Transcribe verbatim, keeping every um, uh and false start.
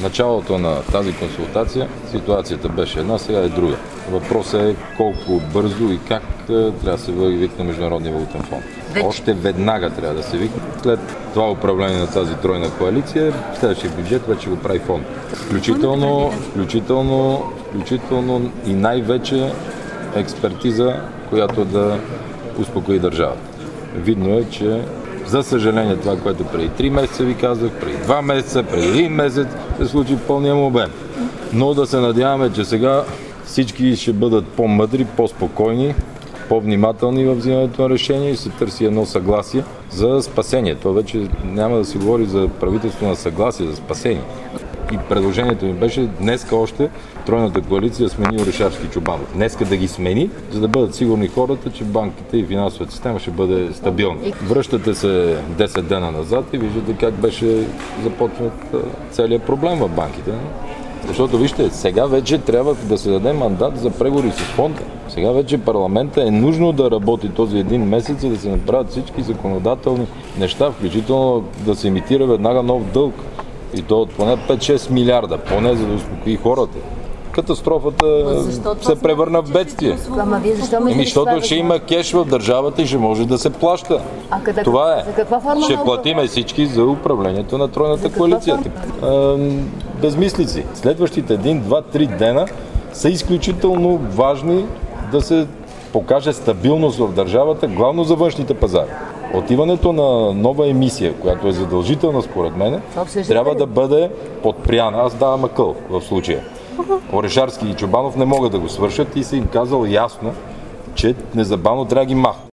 началото на тази консултация ситуацията беше една, сега е друга. Въпросът е колко бързо и как трябва да се викне Международния валутен фонд. Вече. Още веднага трябва да се викне. След това управление на тази тройна коалиция, следващия бюджет вече го прави фонд. Включително, включително, включително и най-вече експертиза, която да успокои държавата. Видно е, че за съжаление това, което преди три месеца ви казах, преди два месеца, преди един месец се случи в пълния му обем. Но да се надяваме, че сега всички ще бъдат по-мъдри, по-спокойни, по-внимателни в взимането на решение и се търси едно съгласие за спасение. Това вече няма да се говори за правителство на съгласие, за спасение. И предложението ми беше днеска още тройната коалиция да смени Орешарски и Чобанов. Днеска да ги смени, за да бъдат сигурни хората, че банките и финансовата система ще бъде стабилна. Връщате се десет дена назад и виждате как беше започнат целият проблем в банките. Защото вижте, сега вече трябва да се даде мандат за преговори с фонда. Сега вече парламента е нужно да работи този един месец и да се направят всички законодателни неща, включително да се имитира веднага нов дълг. И то от поне пет-шест милиарда, поне за да успокои хората. Катастрофата се превърна в бедствие. Ама вие защо Еми, защото ще има кеш в държавата и ще може да се плаща. А къде, това е. За каква форма ще платиме всички за управлението на тройната коалиция. А, безмислици. Следващите един, два, три дена са изключително важни да се покаже стабилност в държавата, главно за външните пазари. Отиването на нова емисия, която е задължителна според мен, трябва да бъде подпряна. Аз давам акъл в случая. Орешарски и Чобанов не могат да го свършат и се им казал ясно, че незабавно трябва да ги махнат.